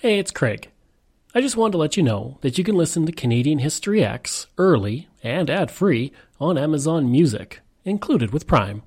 Hey, it's Craig. I just wanted to let you know that you can listen to Canadian History X early and ad-free on Amazon Music, included with Prime.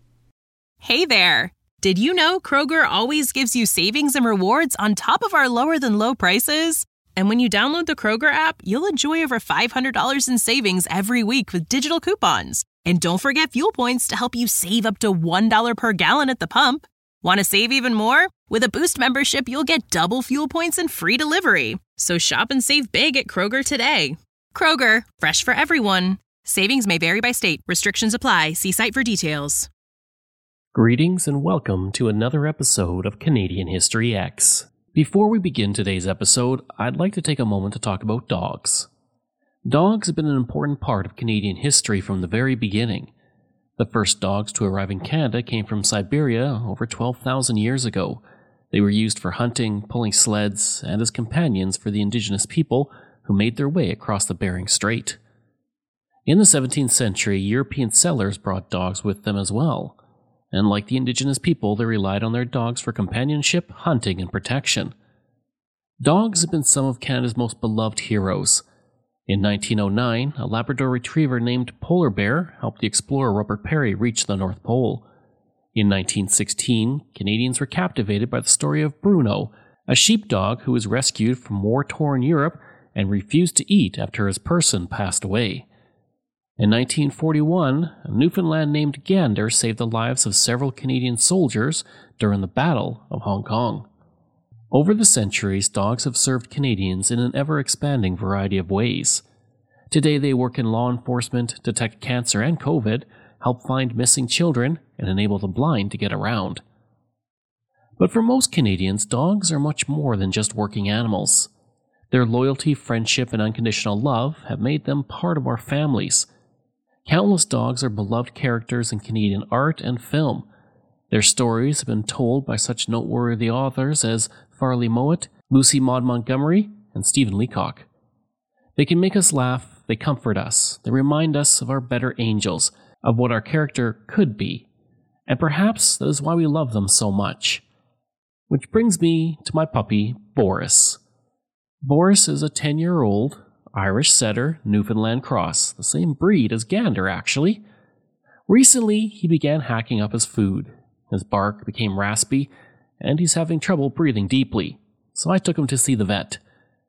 Hey there! Did you know Kroger always gives you savings and rewards on top of our lower-than-low prices? And when you download the Kroger app, you'll enjoy over $500 in savings every week with digital coupons. And don't forget fuel points to help you save up to $1 per gallon at the pump. Want to save even more? With a Boost membership, you'll get double fuel points and free delivery. So shop and save big at Kroger today. Kroger, fresh for everyone. Savings may vary by state. Restrictions apply. See site for details. Greetings and welcome to another episode of Canadian History X. Before we begin today's episode, I'd like to take a moment to talk about dogs. Dogs have been an important part of Canadian history from the very beginning. The first dogs to arrive in Canada came from Siberia over 12,000 years ago. They were used for hunting, pulling sleds, and as companions for the indigenous people who made their way across the Bering Strait. In the 17th century, European settlers brought dogs with them as well. And like the indigenous people, they relied on their dogs for companionship, hunting, and protection. Dogs have been some of Canada's most beloved heroes. In 1909, a Labrador retriever named Polar Bear helped the explorer Robert Perry reach the North Pole. In 1916, Canadians were captivated by the story of Bruno, a sheepdog who was rescued from war-torn Europe and refused to eat after his person passed away. In 1941, a Newfoundland named Gander saved the lives of several Canadian soldiers during the Battle of Hong Kong. Over the centuries, dogs have served Canadians in an ever-expanding variety of ways. Today they work in law enforcement, detect cancer and COVID, help find missing children, and enable the blind to get around. But for most Canadians, dogs are much more than just working animals. Their loyalty, friendship, and unconditional love have made them part of our families. Countless dogs are beloved characters in Canadian art and film. Their stories have been told by such noteworthy authors as Farley Mowat, Lucy Maud Montgomery, and Stephen Leacock. They can make us laugh, they comfort us, they remind us of our better angels, of what our character could be, and perhaps that is why we love them so much. Which brings me to my puppy, Boris. Boris is a 10-year-old Irish setter Newfoundland cross, the same breed as Gander actually. Recently, he began hacking up his food. His bark became raspy, and he's having trouble breathing deeply, so I took him to see the vet.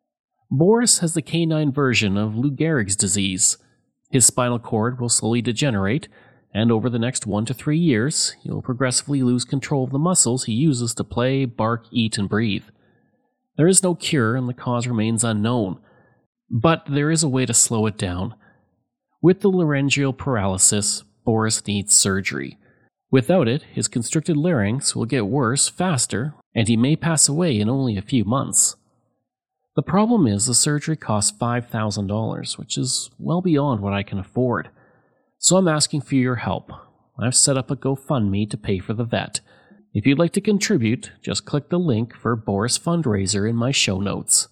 Boris has the canine version of Lou Gehrig's disease. His spinal cord will slowly degenerate, and over the next 1 to 3 years, he will progressively lose control of the muscles he uses to play, bark, eat, and breathe. There is no cure, and the cause remains unknown, but there is a way to slow it down. With the laryngeal paralysis, Boris needs surgery. Without it, his constricted larynx will get worse faster, and he may pass away in only a few months. The problem is the surgery costs $5,000, which is well beyond what I can afford. So I'm asking for your help. I've set up a GoFundMe to pay for the vet. If you'd like to contribute, just click the link for Boris Fundraiser in my show notes.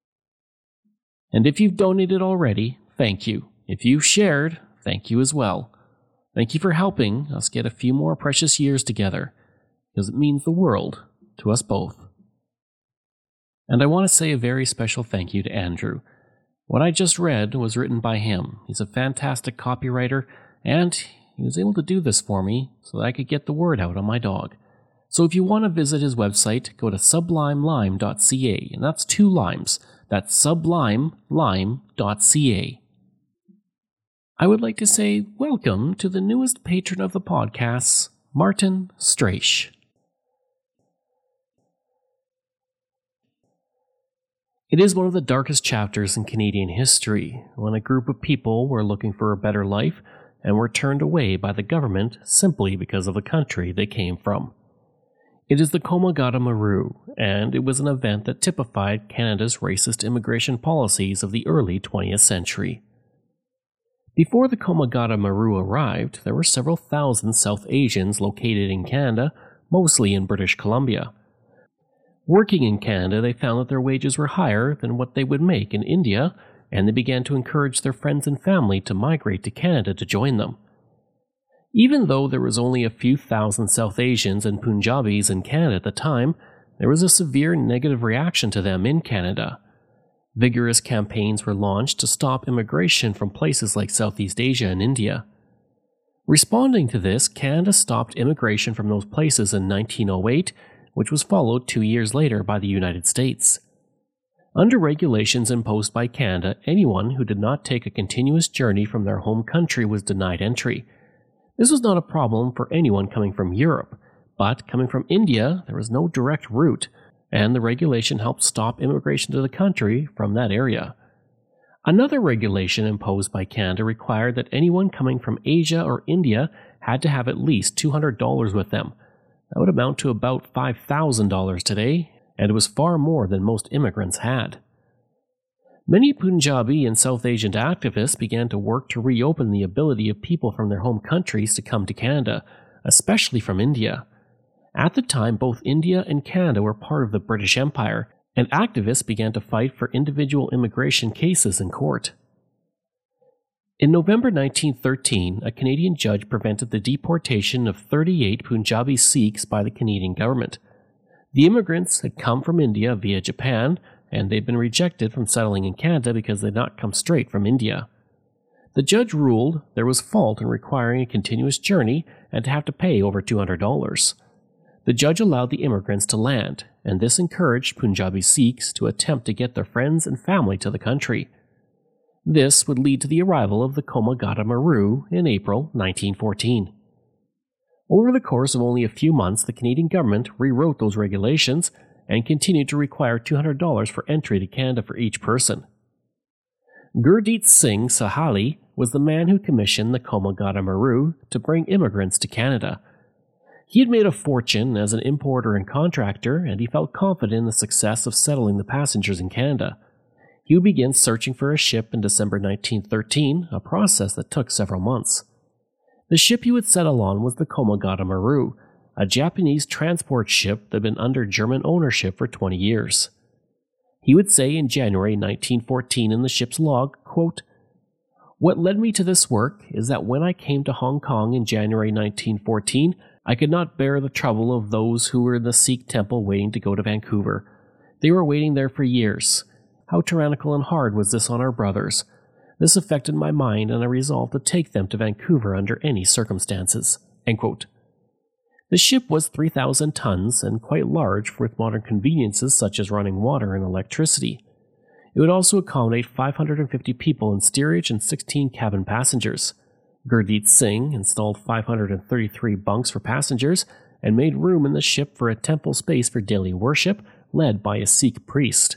And if you've donated already, thank you. If you've shared, thank you as well. Thank you for helping us get a few more precious years together, because it means the world to us both. And I want to say a very special thank you to Andrew. What I just read was written by him. He's a fantastic copywriter, and he was able to do this for me so that I could get the word out on my dog. So if you want to visit his website, go to sublimelime.ca, and that's 2 limes. That's sublimelime.ca. I would like to say welcome to the newest patron of the podcasts, Martin Straish. It is one of the darkest chapters in Canadian history, when a group of people were looking for a better life and were turned away by the government simply because of the country they came from. It is the Komagata-Maru, and it was an event that typified Canada's racist immigration policies of the early 20th century. Before the Komagata-Maru arrived, there were several thousand South Asians located in Canada, mostly in British Columbia. Working in Canada, they found that their wages were higher than what they would make in India, and they began to encourage their friends and family to migrate to Canada to join them. Even though there was only a few thousand South Asians and Punjabis in Canada at the time, there was a severe negative reaction to them in Canada. Vigorous campaigns were launched to stop immigration from places like Southeast Asia and India. Responding to this, Canada stopped immigration from those places in 1908, which was followed 2 years later by the United States. Under regulations imposed by Canada, anyone who did not take a continuous journey from their home country was denied entry. This was not a problem for anyone coming from Europe, but coming from India, there was no direct route, and the regulation helped stop immigration to the country from that area. Another regulation imposed by Canada required that anyone coming from Asia or India had to have at least $200 with them. That would amount to about $5,000 today, and it was far more than most immigrants had. Many Punjabi and South Asian activists began to work to reopen the ability of people from their home countries to come to Canada, especially from India. At the time, both India and Canada were part of the British Empire, and activists began to fight for individual immigration cases in court. In November 1913, a Canadian judge prevented the deportation of 38 Punjabi Sikhs by the Canadian government. The immigrants had come from India via Japan, and they'd been rejected from settling in Canada because they'd not come straight from India. The judge ruled there was fault in requiring a continuous journey and to have to pay over $200. The judge allowed the immigrants to land, and this encouraged Punjabi Sikhs to attempt to get their friends and family to the country. This would lead to the arrival of the Komagata Maru in April 1914. Over the course of only a few months, the Canadian government rewrote those regulations and continued to require $200 for entry to Canada for each person. Gurdeep Singh Sahali was the man who commissioned the Komagata Maru to bring immigrants to Canada. He had made a fortune as an importer and contractor, and he felt confident in the success of settling the passengers in Canada. He would begin searching for a ship in December 1913, a process that took several months. The ship he would settle on was the Komagata Maru, a Japanese transport ship that had been under German ownership for 20 years. He would say in January 1914 in the ship's log, quote, "What led me to this work is that when I came to Hong Kong in January 1914, I could not bear the trouble of those who were in the Sikh temple waiting to go to Vancouver. They were waiting there for years. How tyrannical and hard was this on our brothers? This affected my mind, and I resolved to take them to Vancouver under any circumstances." End quote. The ship was 3,000 tons and quite large with modern conveniences such as running water and electricity. It would also accommodate 550 people in steerage and 16 cabin passengers. Gurdeep Singh installed 533 bunks for passengers and made room in the ship for a temple space for daily worship led by a Sikh priest.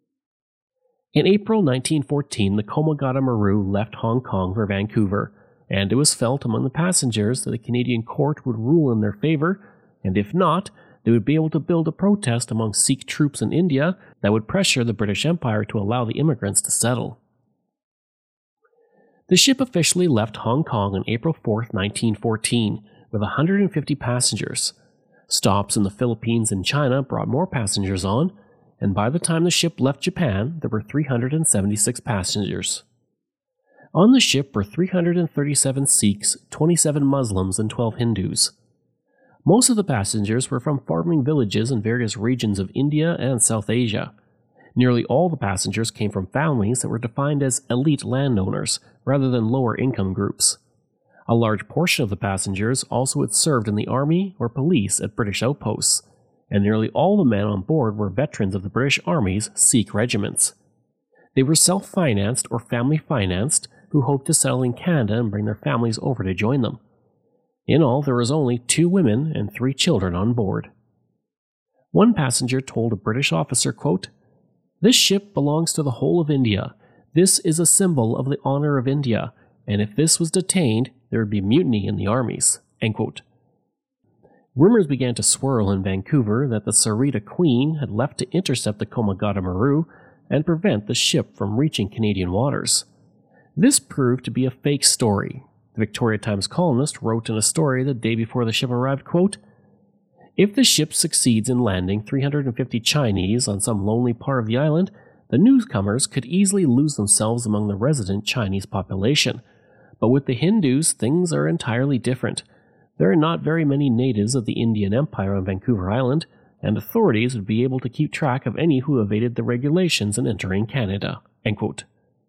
In April 1914, the Komagata Maru left Hong Kong for Vancouver, and it was felt among the passengers that the Canadian court would rule in their favor, and if not, they would be able to build a protest among Sikh troops in India that would pressure the British Empire to allow the immigrants to settle. The ship officially left Hong Kong on April 4, 1914, with 150 passengers. Stops in the Philippines and China brought more passengers on, and by the time the ship left Japan, there were 376 passengers. On the ship were 337 Sikhs, 27 Muslims, and 12 Hindus. Most of the passengers were from farming villages in various regions of India and South Asia. Nearly all the passengers came from families that were defined as elite landowners rather than lower income groups. A large portion of the passengers also had served in the army or police at British outposts, and nearly all the men on board were veterans of the British Army's Sikh regiments. They were self-financed or family-financed who hoped to settle in Canada and bring their families over to join them. In all, there was only 2 women and 3 children on board. One passenger told a British officer, quote, "This ship belongs to the whole of India. This is a symbol of the honor of India, and if this was detained, there would be mutiny in the armies." End quote. Rumors began to swirl in Vancouver that the Sarita Queen had left to intercept the Komagata Maru and prevent the ship from reaching Canadian waters. This proved to be a fake story. The Victoria Times columnist wrote in a story the day before the ship arrived, quote, "If the ship succeeds in landing 350 Chinese on some lonely part of the island, the newcomers could easily lose themselves among the resident Chinese population. But with the Hindus, things are entirely different. There are not very many natives of the Indian Empire on Vancouver Island, and authorities would be able to keep track of any who evaded the regulations in entering Canada." End quote.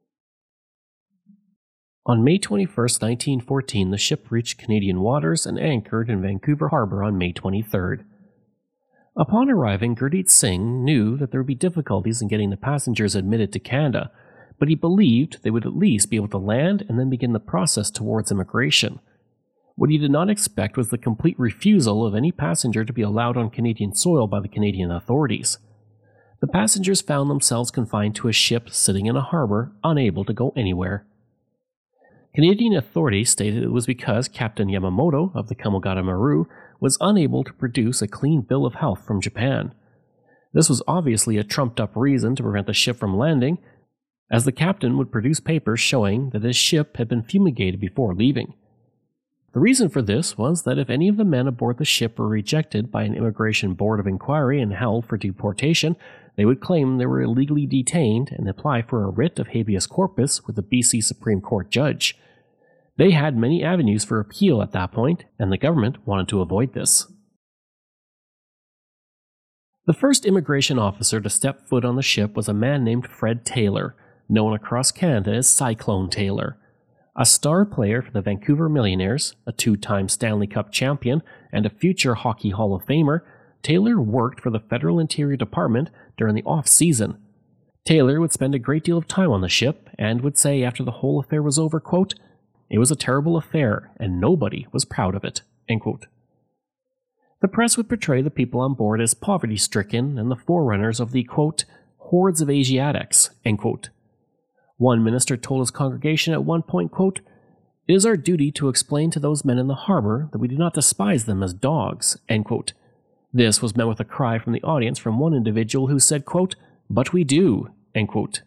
On May 21, 1914, the ship reached Canadian waters and anchored in Vancouver Harbour on May 23rd. Upon arriving, Gurdeep Singh knew that there would be difficulties in getting the passengers admitted to Canada, but he believed they would at least be able to land and then begin the process towards immigration. What he did not expect was the complete refusal of any passenger to be allowed on Canadian soil by the Canadian authorities. The passengers found themselves confined to a ship sitting in a harbour, unable to go anywhere. Canadian authorities stated it was because Captain Yamamoto of the Komagata Maru was unable to produce a clean bill of health from Japan. This was obviously a trumped-up reason to prevent the ship from landing, as the captain would produce papers showing that his ship had been fumigated before leaving. The reason for this was that if any of the men aboard the ship were rejected by an immigration board of inquiry and held for deportation, they would claim they were illegally detained and apply for a writ of habeas corpus with the BC Supreme Court judge. They had many avenues for appeal at that point, and the government wanted to avoid this. The first immigration officer to step foot on the ship was a man named Fred Taylor, known across Canada as Cyclone Taylor. A star player for the Vancouver Millionaires, a two-time Stanley Cup champion, and a future Hockey Hall of Famer, Taylor worked for the Federal Interior Department during the off-season. Taylor would spend a great deal of time on the ship and would say after the whole affair was over, quote, "It was a terrible affair, and nobody was proud of it." End quote. The press would portray the people on board as poverty-stricken and the forerunners of the, quote, "hordes of Asiatics," end quote. One minister told his congregation at one point, quote, "It is our duty to explain to those men in the harbor that we do not despise them as dogs," end quote. This was met with a cry from the audience from one individual who said, quote, "But we do," end quote.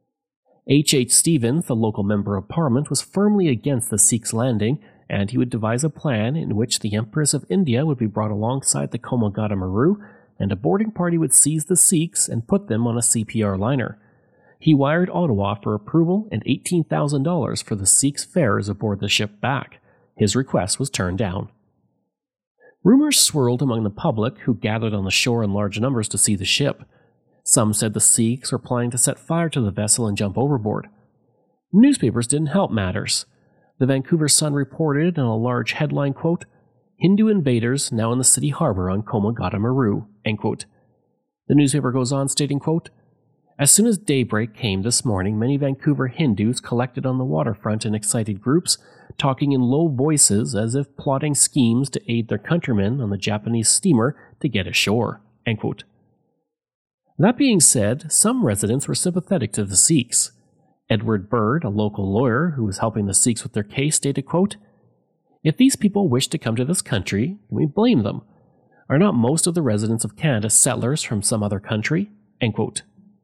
H. Stevens, the local member of parliament, was firmly against the Sikhs landing, and he would devise a plan in which the Empress of India would be brought alongside the Komagata Maru, and a boarding party would seize the Sikhs and put them on a CPR liner. He wired Ottawa for approval and $18,000 for the Sikhs' fares aboard the ship back. His request was turned down. Rumors swirled among the public, who gathered on the shore in large numbers to see the ship. Some said the Sikhs were planning to set fire to the vessel and jump overboard. Newspapers didn't help matters. The Vancouver Sun reported in a large headline, quote, "Hindu invaders now in the city harbor on Komagata Maru," end quote. The newspaper goes on stating, quote, "As soon as daybreak came this morning, many Vancouver Hindus collected on the waterfront in excited groups, talking in low voices as if plotting schemes to aid their countrymen on the Japanese steamer to get ashore," end quote. That being said, some residents were sympathetic to the Sikhs. Edward Bird, a local lawyer who was helping the Sikhs with their case, stated, quote, "If these people wish to come to this country, can we blame them? Are not most of the residents of Canada settlers from some other country?" End quote.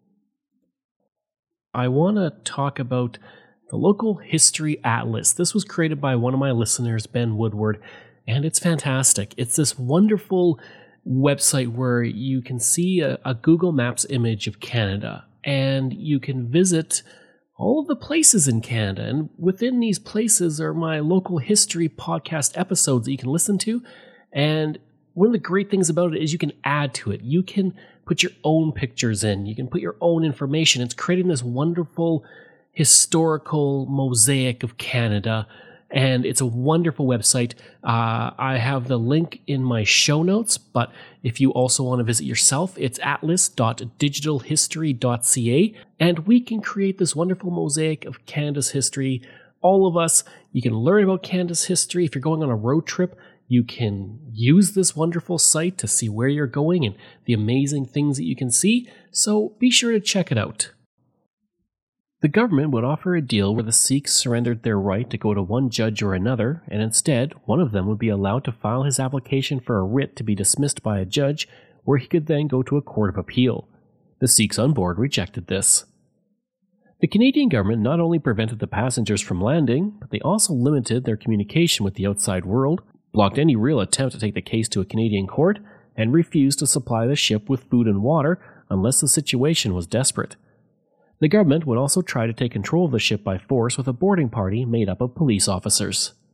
I want to talk about the Local History Atlas. This was created by one of my listeners, Ben Woodward, and it's fantastic. It's this wonderful website where you can see a Google Maps image of Canada, and you can visit all of the places in Canada. And within these places are my local history podcast episodes that you can listen to. And one of the great things about it is you can add to it. You can put your own pictures in. You can put your own information. It's creating this wonderful historical mosaic of Canada, and it's a wonderful website. I have the link in my show notes, but if you also want to visit yourself, it's atlas.digitalhistory.ca, and we can create this wonderful mosaic of Canada's history. All of us, you can learn about Canada's history. If you're going on a road trip, you can use this wonderful site to see where you're going and the amazing things that you can see, so be sure to check it out. The government would offer a deal where the Sikhs surrendered their right to go to one judge or another, and instead, one of them would be allowed to file his application for a writ to be dismissed by a judge, where he could then go to a court of appeal. The Sikhs on board rejected this. The Canadian government not only prevented the passengers from landing, but they also limited their communication with the outside world, blocked any real attempt to take the case to a Canadian court, and refused to supply the ship with food and water unless the situation was desperate. The government would also try to take control of the ship by force with a boarding party made up of police officers.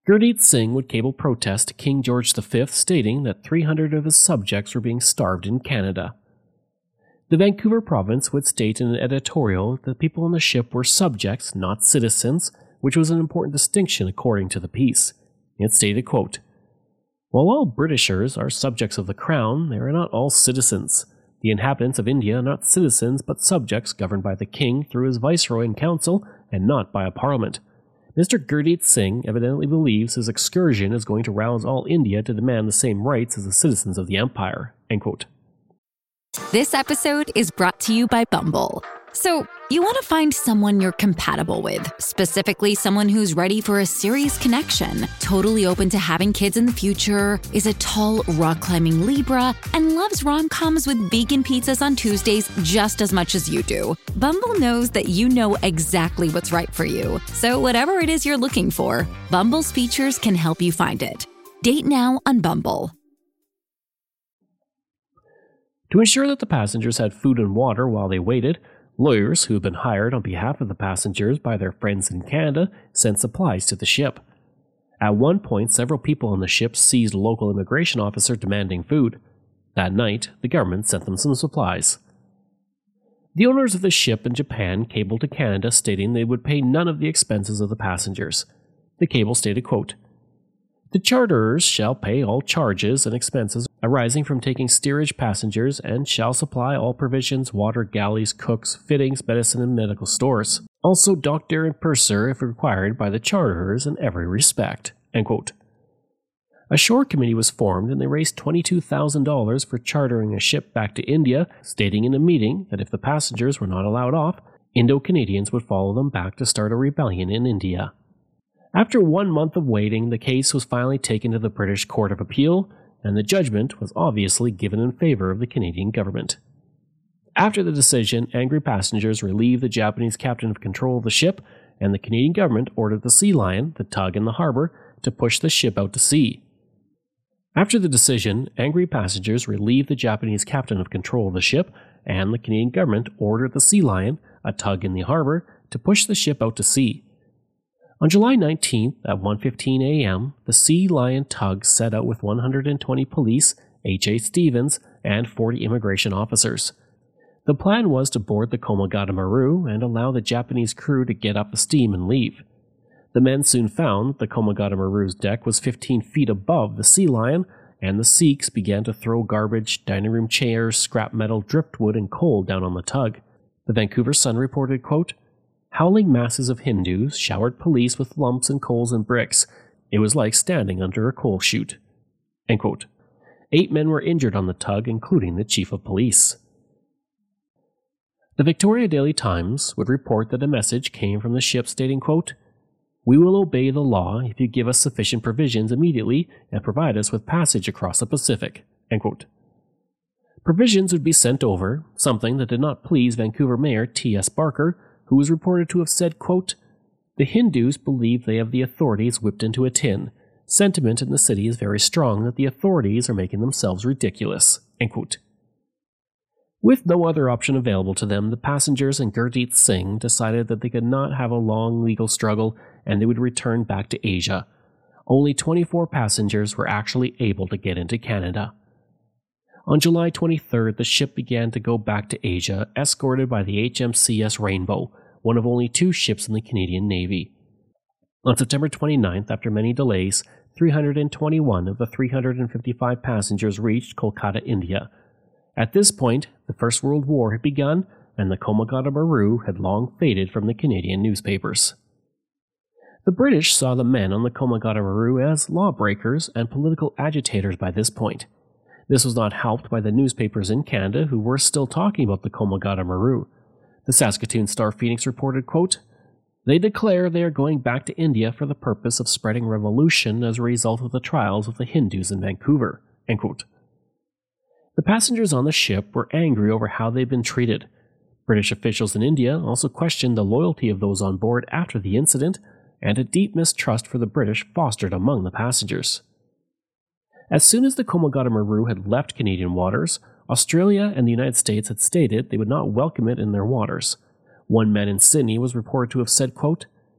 Gurdeep Singh would cable protest to King George V, stating that 300 of his subjects were being starved in Canada. The Vancouver province would state in an editorial that people on the ship were subjects, not citizens, which was an important distinction according to the piece. It stated, quote, "While all Britishers are subjects of the Crown, they are not all citizens. The inhabitants of India are not citizens but subjects governed by the King through his Viceroy and Council and not by a Parliament. Mr. Gurdeep Singh evidently believes his excursion is going to rouse all India to demand the same rights as the citizens of the Empire." End quote. This episode is brought to you by Bumble. So, you want to find someone you're compatible with, specifically someone who's ready for a serious connection, totally open to having kids in the future, is a tall, rock-climbing Libra, and loves rom-coms with vegan pizzas on Tuesdays just as much as you do. Bumble knows that you know exactly what's right for you. So whatever it is you're looking for, Bumble's features can help you find it. Date now on Bumble. To ensure that the passengers had food and water while they waited, lawyers who had been hired on behalf of the passengers by their friends in Canada sent supplies to the ship. At one point, several people on the ship seized a local immigration officer demanding food. That night, the government sent them some supplies. The owners of the ship in Japan cabled to Canada stating they would pay none of the expenses of the passengers. The cable stated, quote, "The charterers shall pay all charges and expenses arising from taking steerage passengers and shall supply all provisions, water, galleys, cooks, fittings, medicine, and medical stores. Also doctor and purser if required by the charterers in every respect." End quote. A shore committee was formed and they raised $22,000 for chartering a ship back to India, stating in a meeting that if the passengers were not allowed off, Indo-Canadians would follow them back to start a rebellion in India. After 1 month of waiting, the case was finally taken to the British Court of Appeal, and the judgment was obviously given in favor of the Canadian government. After the decision, angry passengers relieved the Japanese captain of control of the ship, and the Canadian government ordered the Sea Lion, the tug in the harbor, to push the ship out to sea. After the decision, angry passengers relieved the Japanese captain of control of the ship, and the Canadian government ordered the Sea Lion, a tug in the harbor, to push the ship out to sea. On July 19th at 1:15 a.m., the Sea Lion tug set out with 120 police, H.A. Stevens, and 40 immigration officers. The plan was to board the Komagata Maru and allow the Japanese crew to get up the steam and leave. The men soon found the Komagata Maru's deck was 15 feet above the Sea Lion, and the Sikhs began to throw garbage, dining room chairs, scrap metal, driftwood, and coal down on the tug. The Vancouver Sun reported, quote, "Howling masses of Hindus showered police with lumps and coals and bricks. It was like standing under a coal chute." End quote. 8 men were injured on the tug, including the chief of police. The Victoria Daily Times would report that a message came from the ship stating, quote, "We will obey the law if you give us sufficient provisions immediately and provide us with passage across the Pacific." End quote. Provisions would be sent over, something that did not please Vancouver Mayor T.S. Barker, who was reported to have said, quote, "The Hindus believe they have the authorities whipped into a tin. Sentiment in the city is very strong that the authorities are making themselves ridiculous." End quote. With no other option available to them, the passengers and Gurdeep Singh decided that they could not have a long legal struggle and they would return back to Asia. Only 24 passengers were actually able to get into Canada. On July 23rd, the ship began to go back to Asia, escorted by the HMCS Rainbow, one of only 2 ships in the Canadian Navy. On September 29th, after many delays, 321 of the 355 passengers reached Kolkata, India. At this point, the First World War had begun, and the Komagata Maru had long faded from the Canadian newspapers. The British saw the men on the Komagata Maru as lawbreakers and political agitators by this point. This was not helped by the newspapers in Canada, who were still talking about the Komagata Maru. The Saskatoon Star-Phoenix reported, quote, "They declare they are going back to India for the purpose of spreading revolution as a result of the trials of the Hindus in Vancouver." End quote. The passengers on the ship were angry over how they'd been treated. British officials in India also questioned the loyalty of those on board after the incident, and a deep mistrust for the British fostered among the passengers. As soon as the Komagata Maru had left Canadian waters, Australia and the United States had stated they would not welcome it in their waters. One man in Sydney was reported to have said, quote,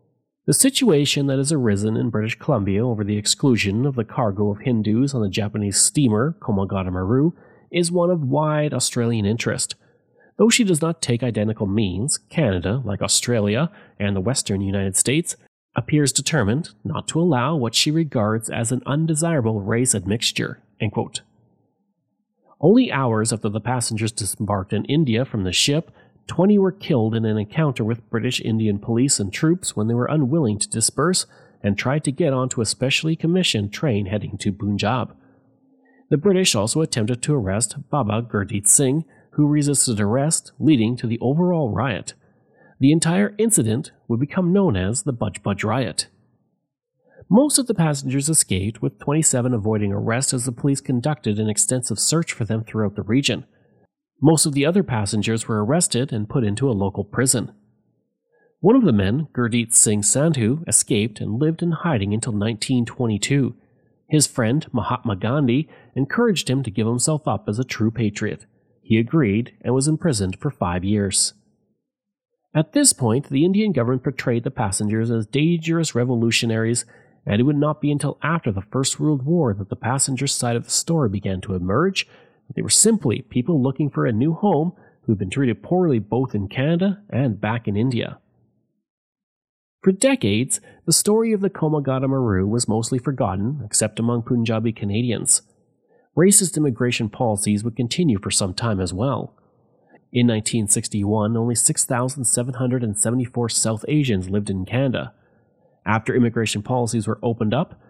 The situation that has arisen in British Columbia over the exclusion of the cargo of Hindus on the Japanese steamer Komagata Maru is one of wide Australian interest. Though she does not take identical means, Canada, like Australia and the western United States, appears determined not to allow what she regards as an undesirable race admixture. End quote. Only hours after the passengers disembarked in India from the ship, 20 were killed in an encounter with British Indian police and troops when they were unwilling to disperse and tried to get onto a specially commissioned train heading to Punjab. The British also attempted to arrest Baba Gurdeep Singh, who resisted arrest, leading to the overall riot. The entire incident would become known as the Budge Budge Riot. Most of the passengers escaped, with 27 avoiding arrest as the police conducted an extensive search for them throughout the region. Most of the other passengers were arrested and put into a local prison. One of the men, Gurdeep Singh Sandhu, escaped and lived in hiding until 1922. His friend, Mahatma Gandhi, encouraged him to give himself up as a true patriot. He agreed and was imprisoned for 5 years. At this point, the Indian government portrayed the passengers as dangerous revolutionaries, and it would not be until after the First World War that the passengers' side of the story began to emerge. They were simply people looking for a new home who had been treated poorly both in Canada and back in India. For decades, the story of the Komagata Maru was mostly forgotten, except among Punjabi Canadians. Racist immigration policies would continue for some time as well. In 1961, only 6,774 South Asians lived in Canada. After immigration policies were opened up,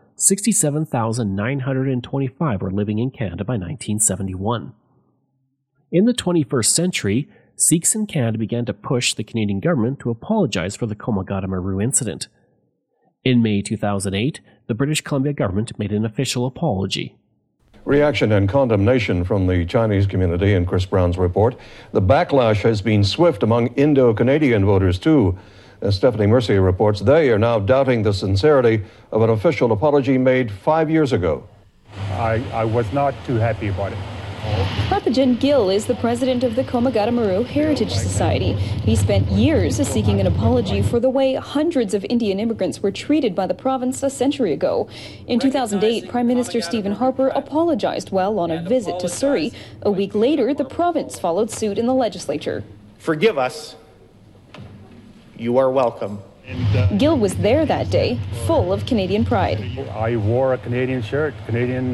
67,925 were living in Canada by 1971. In the 21st century, Sikhs in Canada began to push the Canadian government to apologize for the Komagata Maru incident. In May 2008, the British Columbia government made an official apology. Reaction and condemnation from the Chinese community in Chris Brown's report. The backlash has been swift among Indo-Canadian voters too. As Stephanie Mercier reports, they are now doubting the sincerity of an official apology made 5 years ago. I was not too happy about it. Harpajan Gill is the president of the Komagata Maru Heritage Society. He spent years seeking an apology for the way hundreds of Indian immigrants were treated by the province a century ago. In 2008, Prime Minister Stephen Harper apologized while on a visit to Surrey. A week later, the province followed suit in the legislature. Forgive us. You are welcome. Gill was there that day, full of Canadian pride. I wore a Canadian shirt, Canadian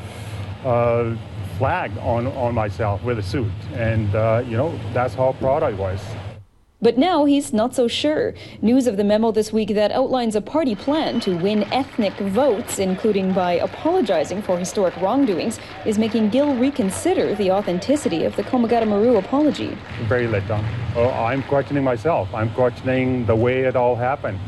flag on myself with a suit, and that's how proud I was. But now he's not so sure. News of the memo this week that outlines a party plan to win ethnic votes, including by apologizing for historic wrongdoings, is making Gill reconsider the authenticity of the Komagata Maru apology. Very let down. I'm questioning myself. I'm questioning the way it all happened.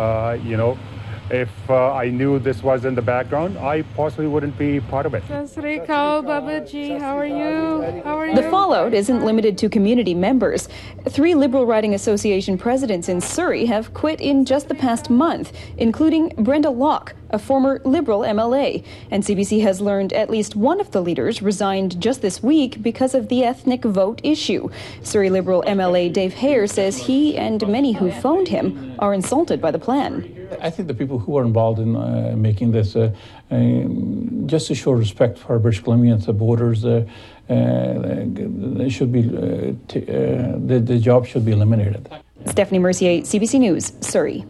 If I knew this was in the background, I possibly wouldn't be part of it. Sasrikal, Babaji, how are you? The fallout isn't limited to community members. 3 Liberal Riding Association presidents in Surrey have quit in just the past month, including Brenda Locke, a former Liberal MLA. And CBC has learned at least one of the leaders resigned just this week because of the ethnic vote issue. Surrey Liberal MLA Dave Hare says he and many who phoned him are insulted by the plan. I think the people who are involved in making this, just to show respect for British Columbians, the voters, they should be, the job should be eliminated. Stephanie Mercier, CBC News, Surrey.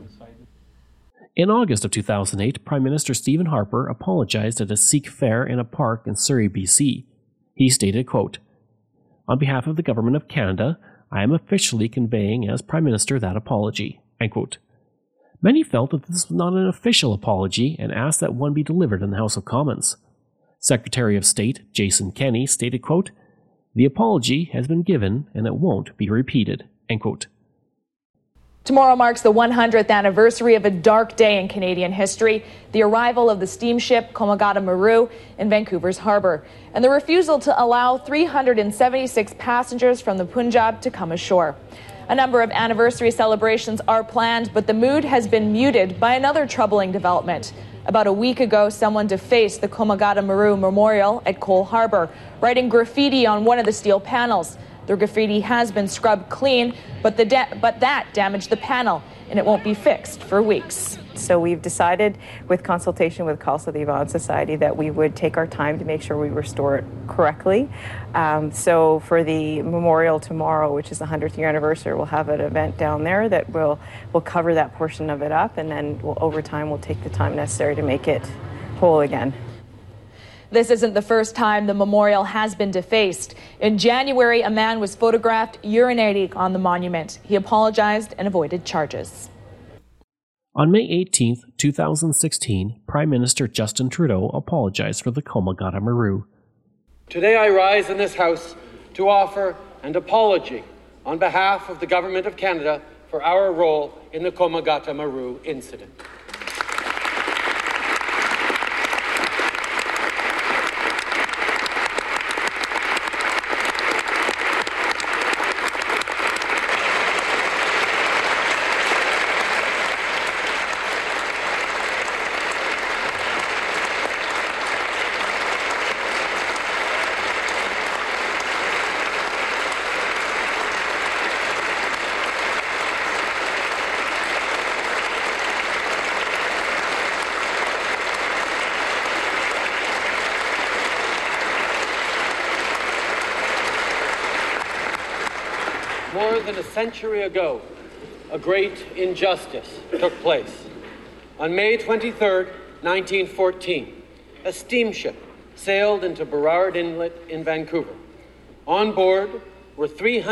In August of 2008, Prime Minister Stephen Harper apologized at a Sikh fair in a park in Surrey, BC. He stated, quote, "On behalf of the Government of Canada, I am officially conveying as Prime Minister that apology." End quote. Many felt that this was not an official apology and asked that one be delivered in the House of Commons. Secretary of State Jason Kenney stated, quote, "The apology has been given and it won't be repeated." End quote. Tomorrow marks the 100th anniversary of a dark day in Canadian history, the arrival of the steamship Komagata Maru in Vancouver's harbour, and the refusal to allow 376 passengers from the Punjab to come ashore. A number of anniversary celebrations are planned, but the mood has been muted by another troubling development. About a week ago, someone defaced the Komagata Maru Memorial at Cole Harbour, writing graffiti on one of the steel panels. The graffiti has been scrubbed clean, but that damaged the panel. and it won't be fixed for weeks. So we've decided, with consultation with Khalsa Divan Society, that we would take our time to make sure we restore it correctly. So for the memorial tomorrow, which is the 100th year anniversary, we'll have an event down there that will cover that portion of it up, and then over time we'll take the time necessary to make it whole again. This isn't the first time the memorial has been defaced. In January, a man was photographed urinating on the monument. He apologized and avoided charges. On May 18, 2016, Prime Minister Justin Trudeau apologized for the Komagata Maru. Today I rise in this House to offer an apology on behalf of the Government of Canada for our role in the Komagata Maru incident. More than a century ago, a great injustice took place. On May 23, 1914, a steamship sailed into Burrard Inlet in Vancouver. On board were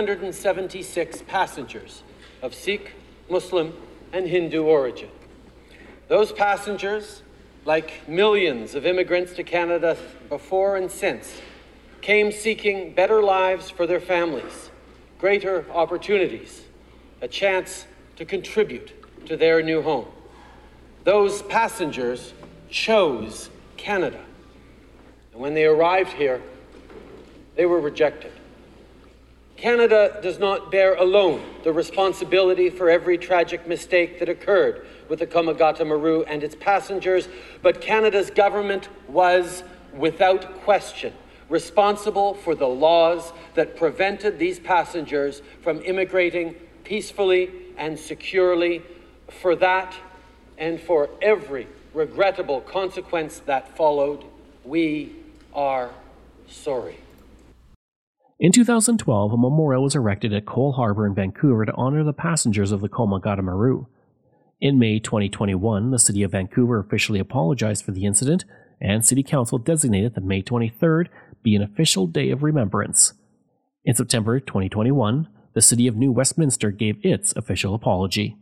376 passengers of Sikh, Muslim, and Hindu origin. Those passengers, like millions of immigrants to Canada before and since, came seeking better lives for their families, greater opportunities, a chance to contribute to their new home. Those passengers chose Canada. And when they arrived here, they were rejected. Canada does not bear alone the responsibility for every tragic mistake that occurred with the Komagata Maru and its passengers, but Canada's government was, without question, responsible for the laws that prevented these passengers from immigrating peacefully and securely. For that, and for every regrettable consequence that followed, we are sorry. In 2012, a memorial was erected at Cole Harbour in Vancouver to honor the passengers of the Komagata Maru. In May 2021, the City of Vancouver officially apologized for the incident, and City Council designated the May 23rd be an official day of remembrance. In September 2021, the City of New Westminster gave its official apology.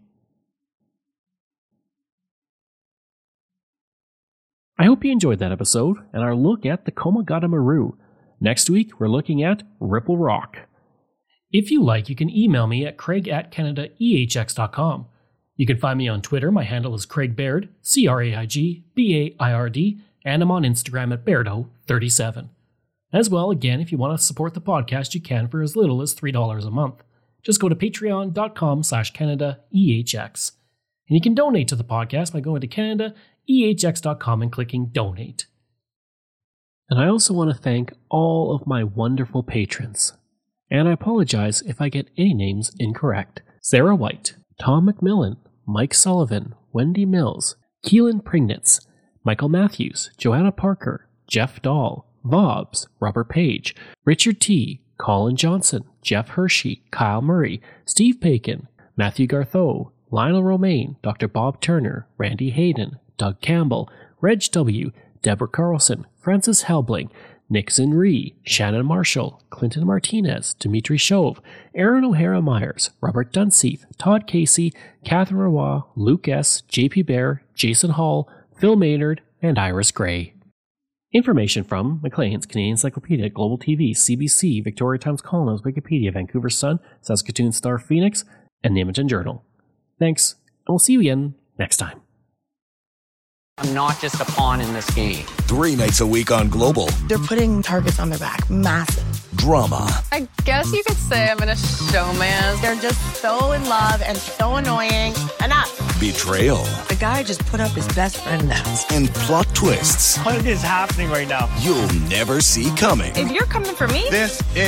I hope you enjoyed that episode and our look at the Komagata Maru. Next week, we're looking at Ripple Rock. If you like, you can email me at craig@canadaehx.com. You can find me on Twitter. My handle is Craig Baird, CraigBaird, and I'm on Instagram at Bairdo37. As well, again, if you want to support the podcast, you can for as little as $3 a month. Just go to patreon.com/CanadaEHX. And you can donate to the podcast by going to CanadaEHX.com and clicking Donate. And I also want to thank all of my wonderful patrons. And I apologize if I get any names incorrect. Sarah White, Tom McMillan, Mike Sullivan, Wendy Mills, Keelan Prignitz, Michael Matthews, Joanna Parker, Jeff Dahl, Vobs, Robert Page, Richard T., Colin Johnson, Jeff Hershey, Kyle Murray, Steve Paikin, Matthew Gartho, Lionel Romaine, Dr. Bob Turner, Randy Hayden, Doug Campbell, Reg W., Deborah Carlson, Francis Helbling, Nixon Ree, Shannon Marshall, Clinton Martinez, Dimitri Chauve, Aaron O'Hara Myers, Robert Dunseith, Todd Casey, Catherine Roy, Luke S., JP Bear, Jason Hall, Phil Maynard, and Iris Gray. Information from Maclean's, Canadian Encyclopedia, Global TV, CBC, Victoria Times Columns, Wikipedia, Vancouver Sun, Saskatoon Star Phoenix, and the Edmonton Journal. Thanks, and we'll see you again next time. I'm not just a pawn in this game. 3 nights a week on Global. They're putting targets on their back. Massive. Drama. I guess you could say I'm in a showman. They're just so in love and so annoying. Enough. Betrayal. The guy just put up his best friend now. And plot twists. What is happening right now? You'll never see coming. If you're coming for me, this is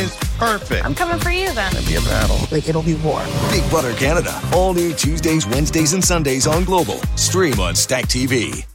Perfect. I'm coming for you then. It'll be a battle. Like, it'll be war. Big Brother Canada. All new Tuesdays, Wednesdays, and Sundays on Global. Stream on Stack TV.